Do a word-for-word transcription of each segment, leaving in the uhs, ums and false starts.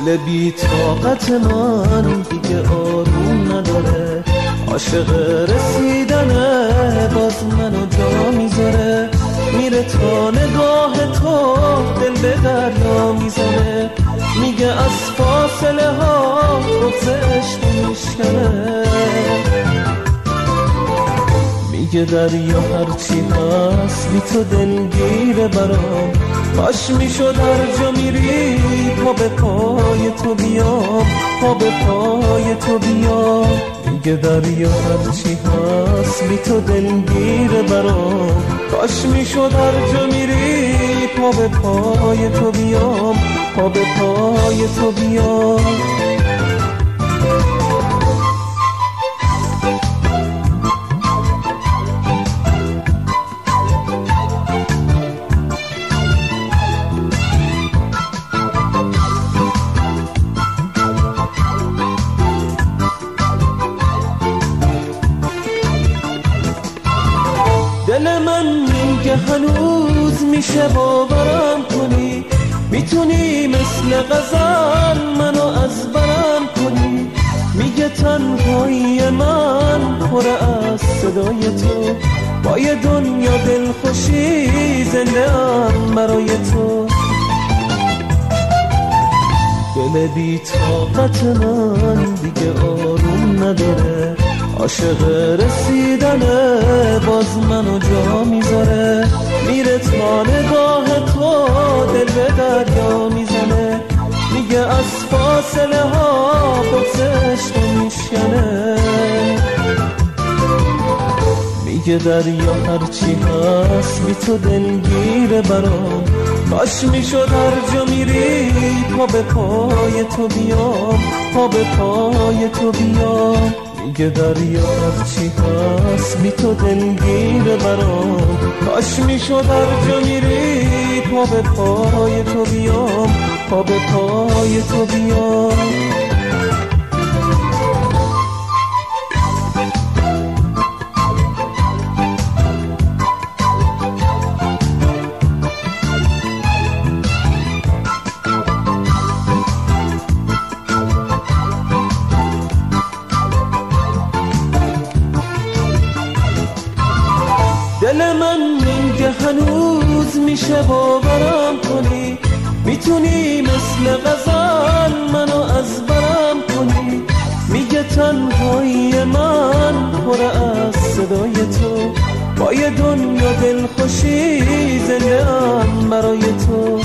دل بی طاقت من دیگه آروم نداره، عاشق رسیدنه باز منو جا میذاره، میره تا نگاه تو دل به دریا میزنه، میگه از فاصله ها بغض عشق میشکنه، میگه دریا هرچی هست بی تو دلگیره برام، کاش میشد هر جا میری پا به پای تو بیام، پا به پای تو بیام، میگه دریا هرچی هست بی تو دلگیره برام، کاش میشد هر جا میری پا به پای تو بیام، پا به پای تو بیام. دل من میگه هنوز میشه باورم کنی، میتونی مثل غزل منو از برم کنی، میگه تنهایی من پر از صدای تو، با یه دنیا دلخوشی زنده ام برای تو، دل بی طاقت من دیگه آروم نداره، عاشق رسیدنه باز منو جا میذاره، میره تا نگاه تو دل به دریا میزنه، میگه از فاصله ها بغض عشق میشکنه، میگه دریا هرچی هست بی تو دلگیره برام، کاش میشد هر جا میری پا به پای تو بیام، پا به پای تو بیام، میگه دریا هرچی هست بی تو دلگیره برام، کاش میشد هر جا میری پا به پای تو بیام، پا به پای تو بیام. دل من میگه هنوز میشه باورم کنی، میتونی مثل غزل منو از برم کنی، میگه تنهایی من پر از صدای تو، با یه دنیا دلخوشی زنده ام برای تو،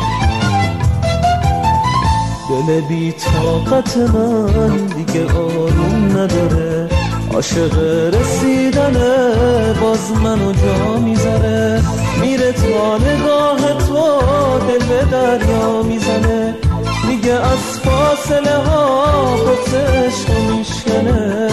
دل بی طاقت من دیگه آروم نداره، عاشق رسیدنه باز منو جا میذاره، میره تا نگاه تو دل به دریا میزنه، میگه از فاصله ها بغض عشق میشکنه،